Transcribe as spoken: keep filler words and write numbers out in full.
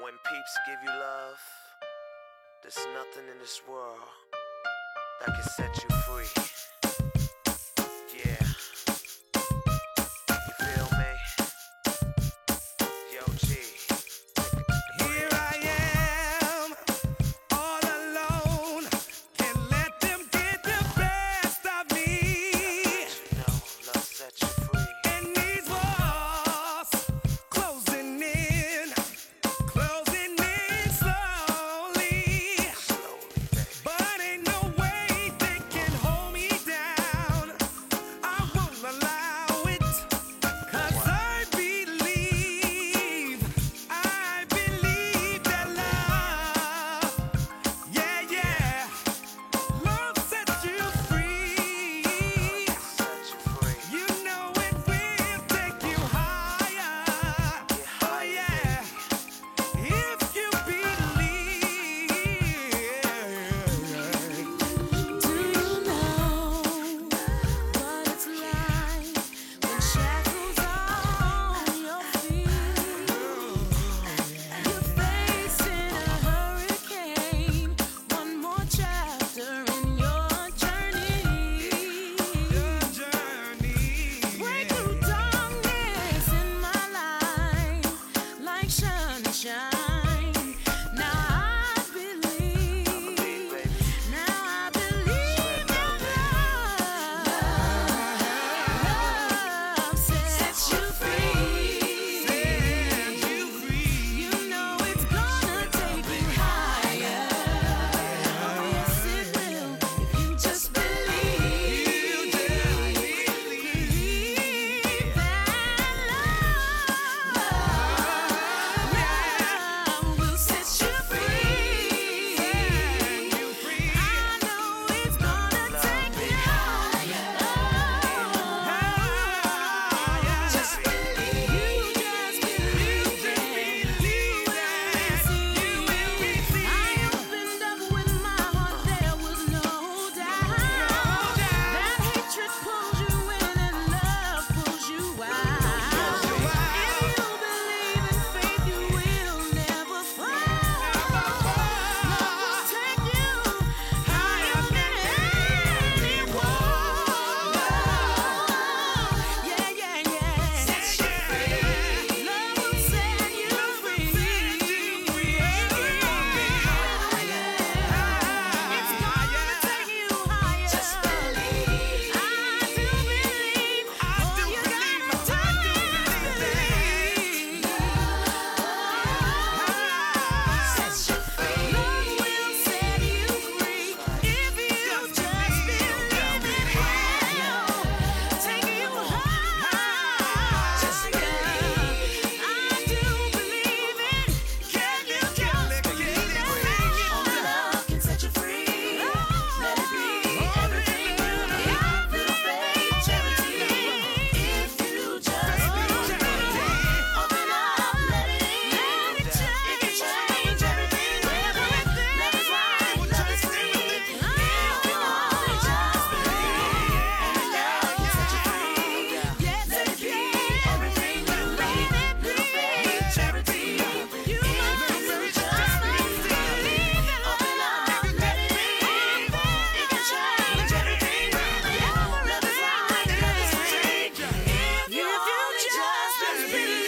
When peeps give you love, there's nothing in this world that can set you free. Yeah. You feel me? Yo, G. Here I am, all alone. Can't let them get the best of me. You know, love set you free. And these walls closing in, closing in slowly. Slowly, baby. But ain't no way they can hold me down. I won't allow it, 'cause I believe, I believe that love, yeah, yeah, love sets you free. Set you free. You know it will take you higher. Oh yeah, if you believe. Do you know what it's like when shackles on your feet? You're facing a hurricane, one more chapter in your journey. Your journey, Break through darkness in my life like sunshine. Now I believe. Believe, baby. Now I believe that love, love sets you free. set you free. You know it's gonna take you higher. Oh yes it will, if you just believe. Believe that love, love will set you free. I know it's gonna take you higher. Just believe. You just believe it. I opened up with my heart, there was no doubt. That hatred pulls you in and love pulls you out. If you believe in faith, you will never fall. Love will take you higher than any wall. Yeah, yeah, yeah. Set you free. Love will set you free. It's gonna take you higher. Just believe. I do believe. Oh, you gotta believe. Set you free. Love will set you free if you just believe it. Take you higher. Just believe. I do believe it. Can you just believe it? Only love can set you free. Let it be everything you need. Little faith, charity. If you just believe, open up, let it in. It can change everything. Love is right, love is free. If you only just believe, only love can set you free. Let it be everything you need. Little faith, charity. You must just believe. Open up, let it in. It can change everything. Love is right, love is free. If you only just believe.